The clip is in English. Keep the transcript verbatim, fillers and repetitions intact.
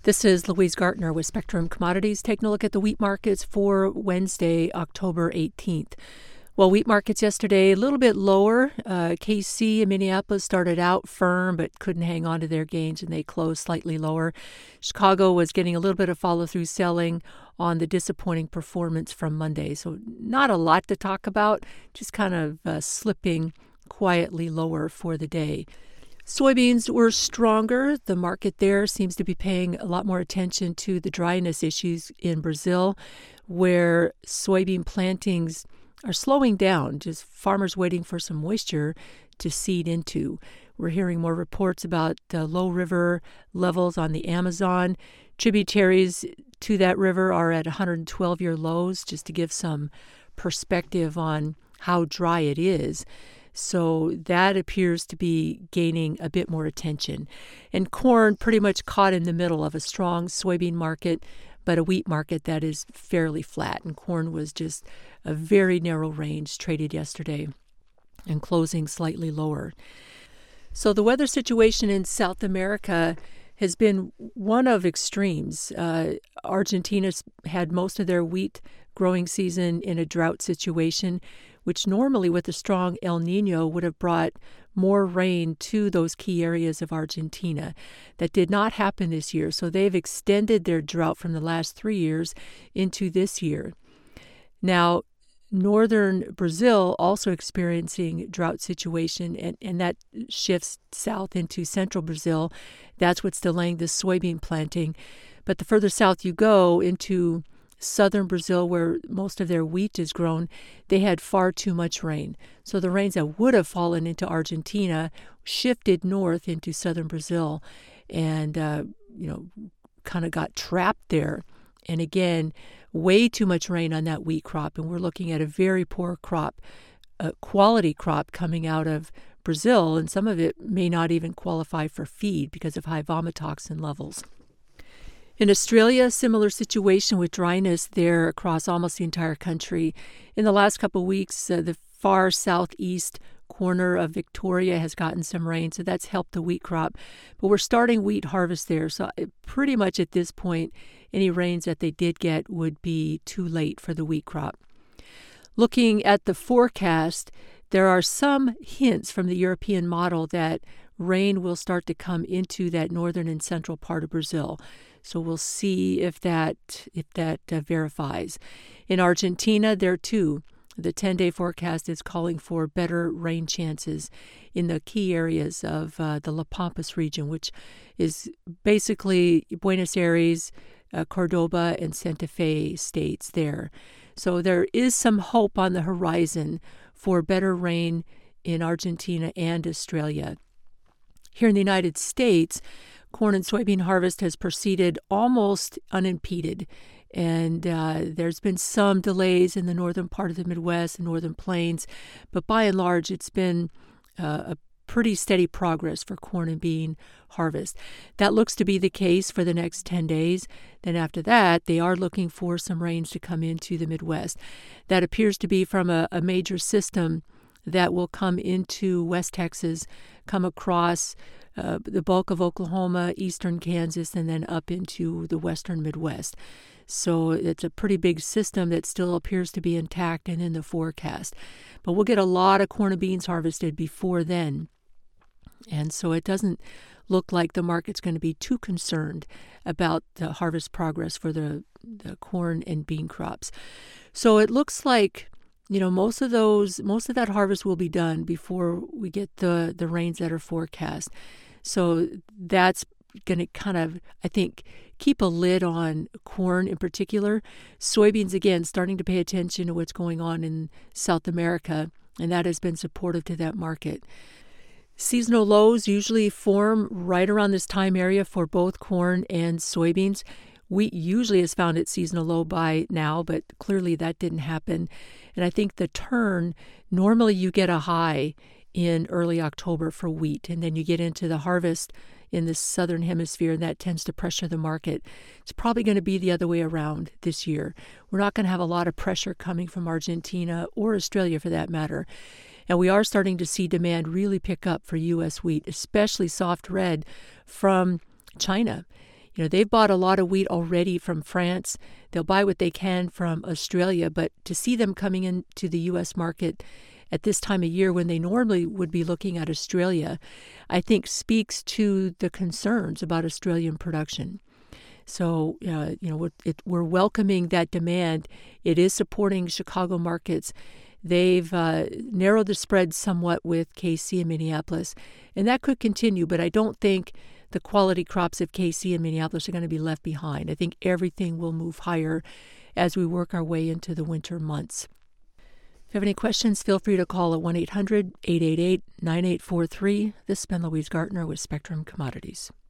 This is Louise Gartner with Spectrum Commodities, taking a look at the wheat markets for Wednesday, October eighteenth. Well, wheat markets yesterday a little bit lower. Uh, K C in Minneapolis started out firm but couldn't hang on to their gains, and they closed slightly lower. Chicago was getting a little bit of follow-through selling on the disappointing performance from Monday. So not a lot to talk about, just kind of uh, slipping quietly lower for the day. Soybeans were stronger. The market there seems to be paying a lot more attention to the dryness issues in Brazil, where soybean plantings are slowing down, just farmers waiting for some moisture to seed into. We're hearing more reports about uh, low river levels on the Amazon. Tributaries to that river are at one hundred twelve-year lows, just to give some perspective on how dry it is. So that appears to be gaining a bit more attention. And corn pretty much caught in the middle of a strong soybean market, but a wheat market that is fairly flat. And corn was just a very narrow range traded yesterday and closing slightly lower. So the weather situation in South America has been one of extremes. Uh, Argentina's had most of their wheat growing season in a drought situation, which normally with a strong El Nino would have brought more rain to those key areas of Argentina. That did not happen this year, so they've extended their drought from the last three years into this year. Now, northern Brazil also experiencing drought situation, and, and that shifts south into central Brazil. That's what's delaying the soybean planting. But the further south you go into southern Brazil, where most of their wheat is grown, they had far too much rain. So the rains that would have fallen into Argentina shifted north into southern Brazil and, uh, you know, kind of got trapped there. And again, way too much rain on that wheat crop. And we're looking at a very poor crop, a quality crop coming out of Brazil. And some of it may not even qualify for feed because of high vomitoxin levels. In Australia, similar situation with dryness there across almost the entire country. In the last couple of weeks, uh, the far southeast corner of Victoria has gotten some rain, so that's helped the wheat crop. But we're starting wheat harvest there, so pretty much at this point, any rains that they did get would be too late for the wheat crop. Looking at the forecast, there are some hints from the European model that rain will start to come into that northern and central part of Brazil. So we'll see if that if that uh, verifies. In Argentina, there too, the ten-day forecast is calling for better rain chances in the key areas of uh, the La Pampas region, which is basically Buenos Aires, uh, Cordoba, and Santa Fe states there. So there is some hope on the horizon for better rain in Argentina and Australia. Here in the United States, corn and soybean harvest has proceeded almost unimpeded, and uh, there's been some delays in the northern part of the Midwest and northern plains, but by and large, it's been uh, a pretty steady progress for corn and bean harvest. That looks to be the case for the next ten days. Then after that, they are looking for some rains to come into the Midwest. That appears to be from a, a major system that will come into West Texas, come across uh, the bulk of Oklahoma, eastern Kansas, and then up into the western Midwest. So it's a pretty big system that still appears to be intact and in the forecast. But we'll get a lot of corn and beans harvested before then. And so it doesn't look like the market's going to be too concerned about the harvest progress for the, the corn and bean crops. So it looks like, you know, most of those, most of that harvest will be done before we get the, the rains that are forecast. So that's going to kind of, I think, keep a lid on corn in particular. Soybeans, again, starting to pay attention to what's going on in South America, and that has been supportive to that market. Seasonal lows usually form right around this time area for both corn and soybeans. Wheat usually has found its seasonal low by now, but clearly that didn't happen. And I think the turn, normally you get a high in early October for wheat, and then you get into the harvest in the southern hemisphere, and that tends to pressure the market. It's probably going to be the other way around this year. We're not going to have a lot of pressure coming from Argentina or Australia for that matter. And we are starting to see demand really pick up for U S wheat, especially soft red from China. You know, they've bought a lot of wheat already from France. They'll buy what they can from Australia, but to see them coming into the U S market at this time of year when they normally would be looking at Australia, I think speaks to the concerns about Australian production. So, uh, you know, we're, it, we're welcoming that demand. It is supporting Chicago markets. They've uh, narrowed the spread somewhat with K C and Minneapolis, and that could continue, but I don't think the quality crops of K C and Minneapolis are going to be left behind. I think everything will move higher as we work our way into the winter months. If you have any questions, feel free to call at one eight hundred, eight eight eight, nine eight four three. This has been Louise Gartner with Spectrum Commodities.